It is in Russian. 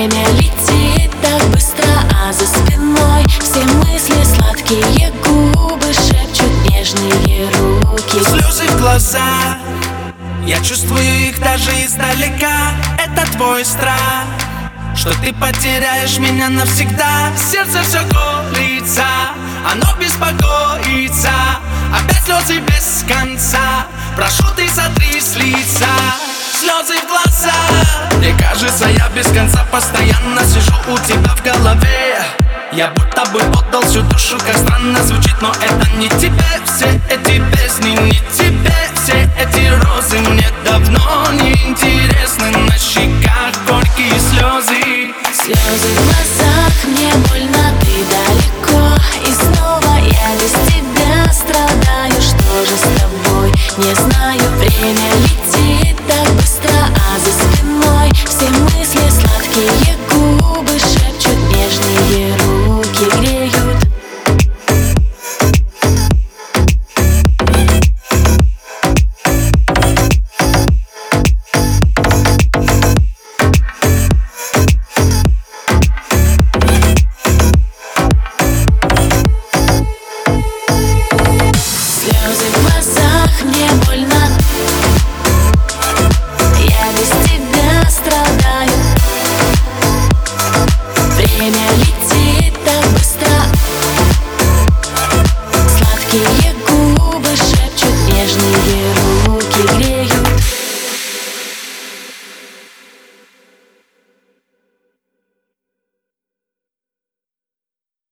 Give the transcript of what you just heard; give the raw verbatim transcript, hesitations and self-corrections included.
Время летит так быстро, а за спиной все мысли сладкие, губы шепчут нежные руки. Слезы в глазах, я чувствую их даже издалека. Это твой страх, что ты потеряешь меня навсегда. Сердце все колется, оно беспокоится. Опять слезы без конца, прошу, ты сотри с лица. Слезы в глаза. Мне кажется, я без конца постоянно сижу у тебя в голове. Я будто бы отдал всю душу, как странно звучит, но это не тебе. Все эти песни не тебе, все эти розы мне давно не интересны. На щеках горькие слезы. Слезы в глазах, мне больно, ты далеко. И снова я без тебя страдаю. Что же с тобой? Не знаю, время летит так быстро, а за спиной все мысли сладкие, губы шепчут нежные руки, греют. Слезы в глазах, мне больно, я без тебя страдаю. Время летит так быстро, сладкие губы шепчут нежные руки.